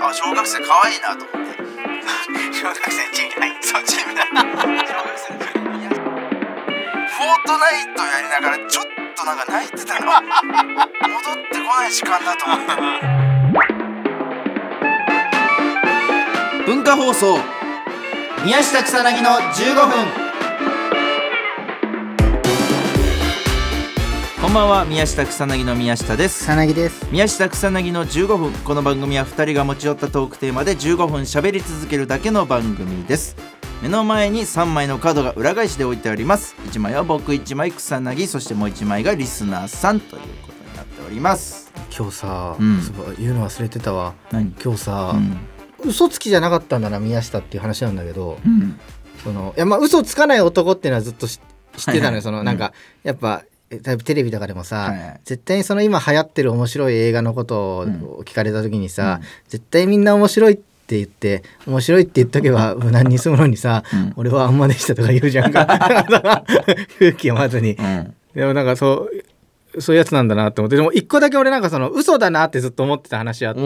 あ小学生可愛いなと思って小学生チームに入ってそうチームだ小学生のチームにフォートナイトやりながらちょっとなんか泣いてたの戻ってこない時間だと思って文化放送宮下草薙の15分。こんばんは、宮下草薙の宮下です。 草薙です。 宮下草薙の15分。この番組は2人が持ち寄ったトークテーマで15分喋り続けるだけの番組です。目の前に3枚のカードが裏返しで置いてあります。1枚は僕、1枚草薙、そしてもう1枚がリスナーさんということになっております。 今日さ、 そう言うの忘れてたわ。 何今日さ、嘘つきじゃなかったんだな宮下っていう話なんだけど、いやまあ嘘つかない男っていうのはずっと知ってたのよ。そのなんか、やっぱテレビとかでもさ、絶対にその今流行ってる面白い映画のことを聞かれた時にさ、絶対みんな面白いって言って面白いって言っとけば無難に済むのにさ、俺はあんまでしたとか言うじゃんか空気読まずに、でもなんかそういうやつなんだなって思って、でも一個だけ俺なんかその嘘だなってずっと思ってた話あって、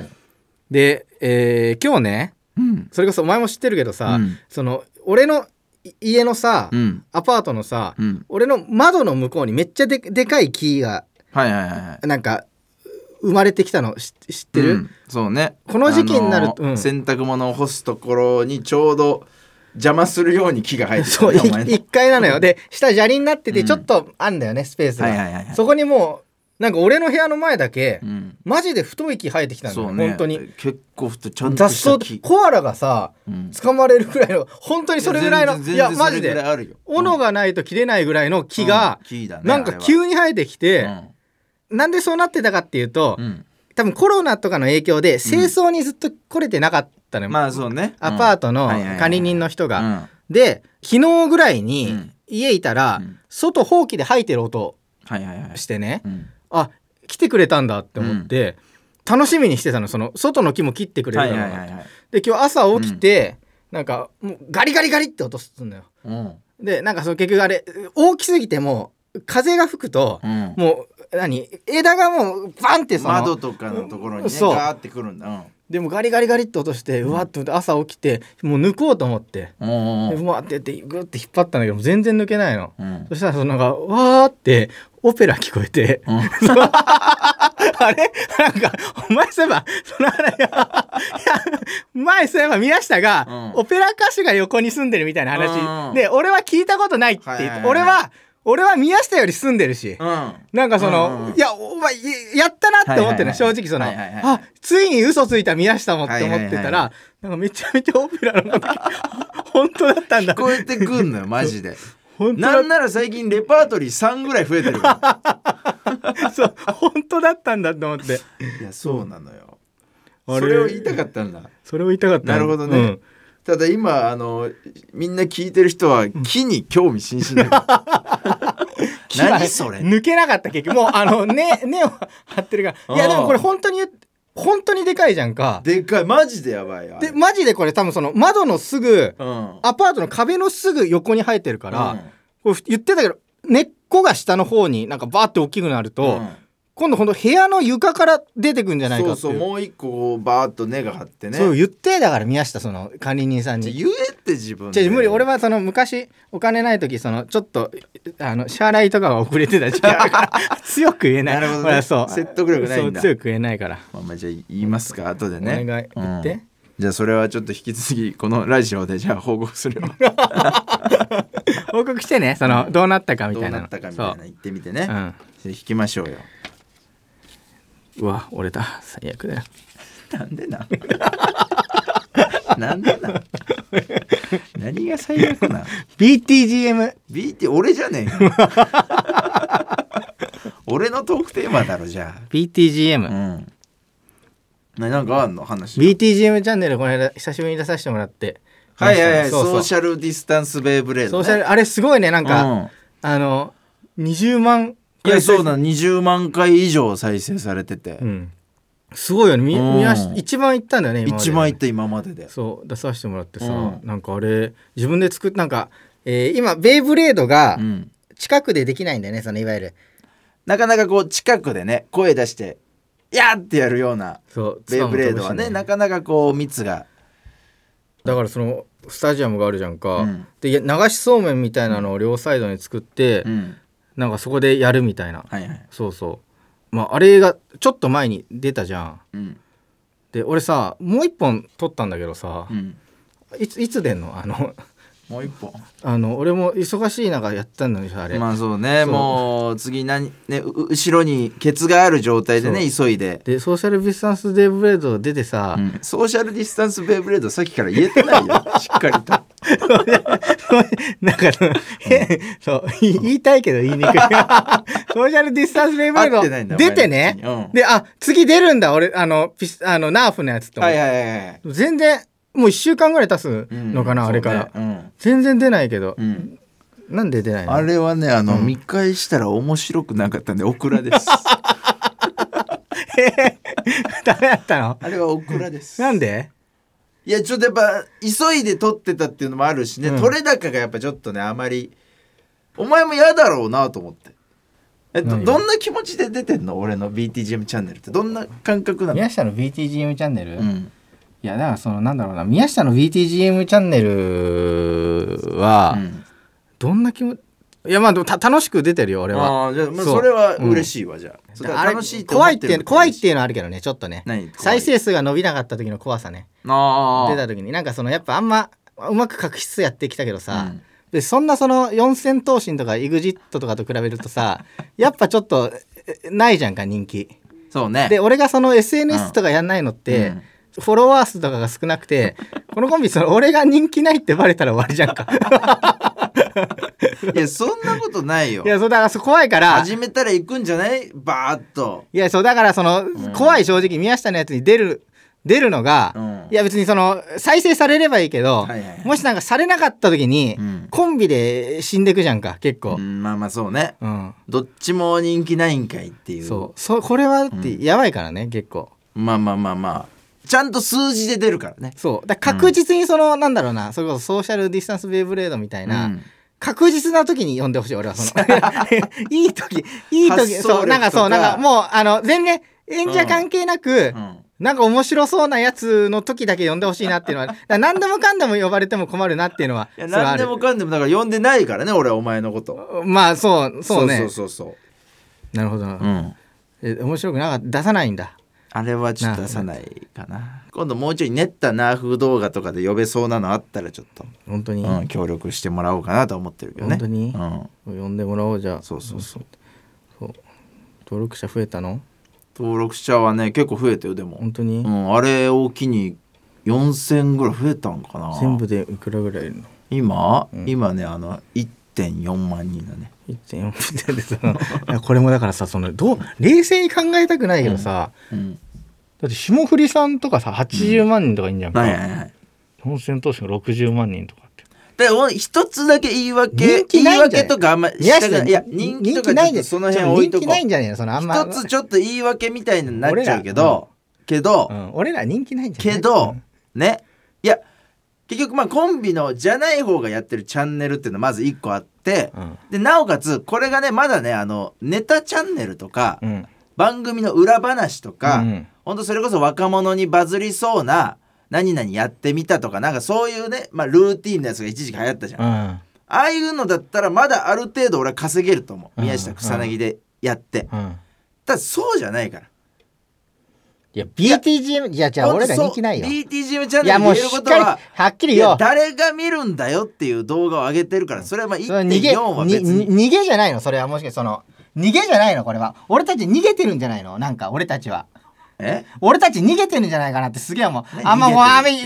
で、今日ね、それこそお前も知ってるけどさ、その俺の家のさ、アパートのさ、俺の窓の向こうにめっちゃ でかい木が、なんか生まれてきたの知ってる？ そうね。 この時期になると、 洗濯物を干すところにちょうど邪魔するように木が生えてる、 そう1階なのよ。で下砂利になっててちょっとあんだよね、スペースが、そこにもうなんか俺の部屋の前だけ、マジで太い木生えてきたんだよ、本当に結構太いちゃんとした木、 コアラがさ、掴まれるぐらいの本当にそれぐらいの、いやマジで斧がないと切れないぐらいの木が、なんか急に生えてきて、なんでそうなってたかっていうと、多分コロナとかの影響で清掃にずっと来れてなかったのよ、 まあそうね、 アパートの管理人の人が、で昨日ぐらいに家いたら、外ほうきで吐いてる音してね、あ来てくれたんだって思って、楽しみにしてたの。その外の木も切ってくれるの、で今日朝起きて、なんかもうガリガリガリって音するんだよ、でなんかその結局あれ大きすぎても風が吹くと、もう枝がもうバンってその窓とかのところにねガーってくるんだ、 でもガリガリガリって落として、うわっと思って朝起きてもう抜こうと思って、でうわってやってグッて引っ張ったんだけど全然抜けないの、そしたらそのなんかわーってオペラ聞こえて、あれなんかお前そういえばその話前そういえば宮下が、オペラ歌手が横に住んでるみたいな話、で俺は聞いたことないって言って、俺は宮下より住んでるし、なんかその、いやお前やったなって思ってるの、正直その、あついに嘘ついた宮下もって思ってたら、なんかめちゃめちゃオペラのこと本当だったんだ、 聞こえてくんのよマジでなんなら最近レパートリー3ぐらい増えてるからそう本当だったんだと思って、 いやそうなのよ、それを言いたかったんだ。 それを言いたかった。 なるほどね、ただ今みんな聞いてる人は木に興味津々だから何それ抜けなかった結局もう根を張ってるから、いやでもこれ本当にでかいじゃんか。 でかい、マジでやばい。 でマジでこれ多分その窓のすぐ、アパートの壁のすぐ横に生えてるから、これ言ってたけど根っこが下の方になんかバーって大きくなると、今度ほんと部屋の床から出てくんじゃないかっていう。 そうもう一個バーッと根が張ってね。 そう言ってだから宮下その管理人さんに言えって自分で。 無理、俺はその昔お金ない時そのちょっと支払いとかが遅れてた時期だから強く言えない。 なるほどね、 そう説得力ないんだ。 そう強く言えないから、 まあじゃあ言いますか後でね、 お願い言って、 じゃあそれはちょっと引き続きこのラジオでじゃあ報告するよ報告してね、そのどうなったかみたいなどうなったかみたいな言ってみてね、引きましょうよ。 うわ折れた、最悪だよ。 なんでなんで何が最悪なBT 俺じゃねえよ俺のトークテーマだろじゃあ BTGM、 なんかあんの話。 BTGM チャンネルこの間久しぶりに出させてもらって、 ソーシャルディスタンスベイブレード、ね、 あれすごいね、なんか、20万いやそうだ20万回以上再生されてて、 すごいよね。一番いったんだよね今まで。 一番いった今までで。 そう出させてもらってさ、なんかあれ自分で作ってなんか、今ベイブレードが近くでできないんだよね、そのいわゆるなかなかこう近くでね声出してやーってやるようなそうベイブレードはねなかなかこう蜜がだからそのスタジアムがあるじゃんか、で流しそうめんみたいなのを両サイドに作って、なんかそこでやるみたいな、そうそうまああれがちょっと前に出たじゃん、で俺さもう一本撮ったんだけどさ、いつ出んのもう一本俺も忙しい中やったのにさあれまあそうねもう次後ろにケツがある状態でね急いでソーシャルディスタンスベイブレード出てさ、 ソーシャルディスタンスベイブレードさっきから言えてないよしっかりとなんかそう言いたいけど言いにくいソーシャルディスタンスベイブレード出てね、で次出るんだ俺ナーフのやつと、全然もう1週間ぐらい経つのかな、あれから、全然出ないけど、なんで出ないの？ あれはね見返したら面白くなかったんでオクラですダメだったの？ あれはオクラです。 なんで？ いやちょっとやっぱ急いで撮ってたっていうのもあるしね、撮れ高がやっぱちょっとねあまりお前も嫌だろうなと思ってどんな気持ちで出てんの俺の BTGM チャンネルってどんな感覚なの？ 宮下の BTGM チャンネル、いやだからそのなんだろうな宮下の BTGM チャンネルは、どんな気持ちいやまあでも楽しく出てるよ俺は。 じゃあまあそれは嬉しいわ、じゃあ楽しいって思ってる。 怖いっていうのはあるけどねちょっとね再生数が伸びなかった時の怖さね出た時になんかそのやっぱあんまうまく確執やってきたけどさ、でそんなその四千頭身とか EXIT とかと比べるとさやっぱちょっとないじゃんか人気。 そうね。で俺がその SNS とかやんないのって、フォロワー数とかが少なくてこのコンビ俺が人気ないってバレたら終わりじゃんかいやそんなことないよ。 いやそうだから怖いから始めたら行くんじゃないバーッと。 いやそうだから怖い正直宮下のやつに出るのが、いや別に再生されればいいけど、もしなんかされなかった時に、コンビで死んでくじゃんか結構、 まあそうね、どっちも人気ないんかいっていう。 これはってやばいからね結構。 まあちゃんと数字で出るからね。 そうだ確実になんだろうなそれこそソーシャルディスタンスベイブレードみたいな、確実な時に呼んでほしい俺はいい時そうなんかもう全然演者関係なく、なんか面白そうなやつの時だけ呼んでほしいなっていうのは何でもかんでも呼ばれても困るなっていうのは。 いや何でもかんでもだから呼んでないからね俺はお前のこと。 まあそうね。 そうなるほど、面白くなかった出さないんだ。 あれはちょっと出さないかな。今度もうちょい練ったナーフ動画とかで呼べそうなのあったらちょっと本当に、 協力してもらおうかなと思ってるけどね。 本当に、呼んでもらおうじゃあ。 そう登録者増えたの？ 登録者はね結構増えたよでも。 本当に、 あれを機に4000ぐらい増えたんかな。 全部でいくらぐらいいるの今ね1.4 万人だね。 1.4 万人でこれもだからさ冷静に考えたくないけどさ、だって霜降りさんとかさ80万人とかいいんじゃんか、四千頭身が60万人とかって。 で一つだけ言い訳とかあんましたがいや人気とかちょっとその辺置いとこう。 人気ないんじゃねえのあんま。 一つちょっと言い訳みたいになっちゃうけど俺ら人気ないんじゃないけどね。いや結局コンビのじゃない方がやってるチャンネルっていうのはまず1個あって、でなおかつこれがねまだねネタチャンネルとか、番組の裏話とか、ほんとそれこそ若者にバズりそうな何々やってみたとかなんかそういうね、ルーティーンのやつが一時期流行ったじゃん、ああいうのだったらまだある程度俺は稼げると思う、宮下草薙でやって、ただそうじゃないから。 いや BTGM じゃあ俺ら人気ないよ。 BTGM チャンネルで言えることははっきりよ誰が見るんだよっていう動画を上げてるから、それは1.4 は別に逃げじゃないのそれは。もしかして逃げじゃないのこれは。俺たち逃げてるんじゃないのなんか俺たちは。俺たち逃げてるんじゃないかなってすげえ思う。あんま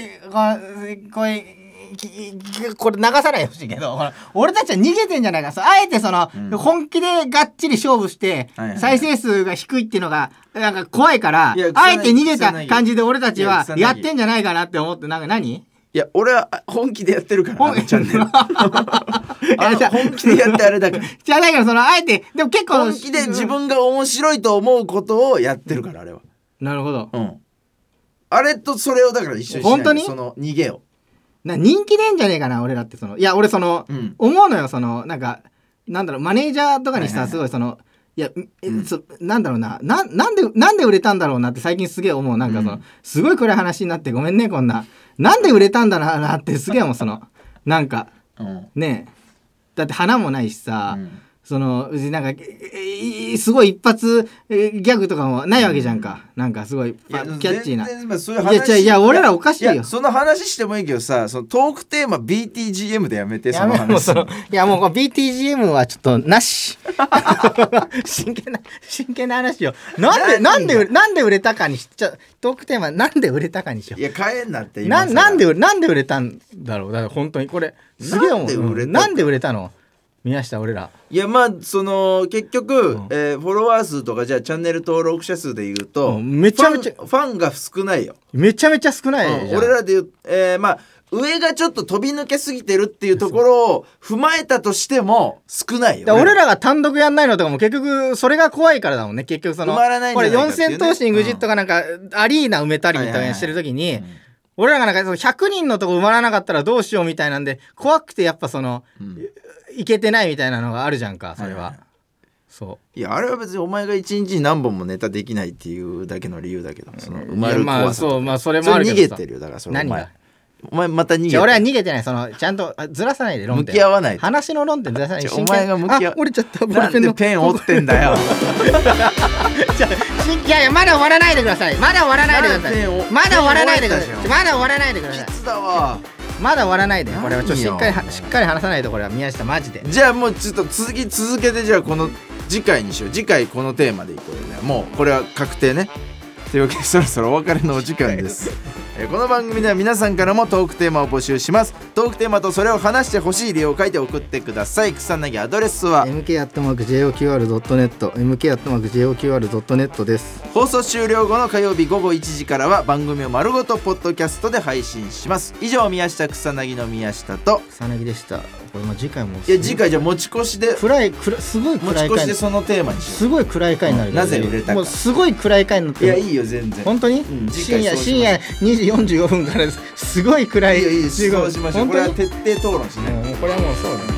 これ流さないでほしいけど俺たちは逃げてんじゃないか。あえて本気でがっちり勝負して再生数が低いっていうのがなんか怖いから、あえて逃げた感じで俺たちはやってんじゃないかなって思って。なんか何？ いや俺は本気でやってるからチャンネル本気でやってあれだからじゃあだからあえてでも結構本気で自分が面白いと思うことをやってるからあれは。 なるほど。 あれとそれをだから一緒にしない。 本当に逃げを人気ねんじゃねえかな俺らって。いや俺思うのよなんかなんだろうマネージャーとかにしたらすごいいや、なんだろうなんで売れたんだろうなって最近すげえ思う。なんかすごい暗い話になってごめんねこんな。なんで売れたんだなってすげえ思う。なんか、ねえだって花もないしさ、なんかすごい一発ギャグとかもないわけじゃんか。なんかすごいキャッチーな。 そういう話いや俺らおかしいよ。 その話してもいいけどさ、そのトークテーマ BTGM でやめて。その話いやもう BTGM はちょっとなし。真剣な話よ。なんで売れたかにしちゃトークテーマなんで売れたかにしよう。 いや変えんなって今なんで売れたんだろう。だから本当にこれすげえ思う。なんで売れたの宮下俺ら。 いやまあ結局、フォロワー数とかじゃあチャンネル登録者数でいうと、 めちゃめちゃファンが少ないよ。 めちゃめちゃ少ない、 俺らでいう、まあ上がちょっと飛び抜けすぎてるっていうところを踏まえたとしても少ないよ。 俺らが単独やんないのとかも結局それが怖いからだもんね。結局埋まらないんじゃないかっていうね。これ四千頭身グジットがなんかアリーナ埋めたりみたいなしてる時に、俺らがなんか100人のとこ埋まらなかったらどうしようみたいなんで怖くてやっぱいけてないみたいなのがあるじゃんか。それは、 いやあれは別にお前が一日に何本もネタできないっていうだけの理由だけど、埋まる怖さとか、 それもあるけど逃げてるよ。だから何がお前また逃げて。 俺は逃げてない。ちゃんとずらさないで論点。 向き合わない。 話の論点ずらさないで。 お前が向き合う。 折れちゃった。 なんでペン折ってんだよ。 いやまだ終わらないでください。まだ終わらないでください。まだ終わらないでください。まだ終わらないでください。 きつだわ。 まだ終わらないで。これはちょっとしっかり話さないと。これは宮下マジで。 じゃあもうちょっと続けて、じゃあこの次回にしよう。次回このテーマでいこうよね。もうこれは確定ね。というわけでそろそろお別れのお時間ですこの番組では皆さんからもトークテーマを募集します。トークテーマとそれを話してほしい理由を書いて送ってください。草薙アドレスは mk@joqr.net mk@joqr.net です。 放送終了後の火曜日午後1時からは番組を丸ごとポッドキャストで配信します。以上宮下草薙の宮下と草薙でした。これ次回も次回じゃあ持ち越しですごい暗い回持ち越しでそのテーマにしよう。 すごい暗い回になる、 なぜ売れたか。 もうすごい暗い回になって。 いやいいよ全然本当に、深夜2時45分からすごい暗い。 いいよそうしましょう。これは徹底討論しない。 これはもうそうだね。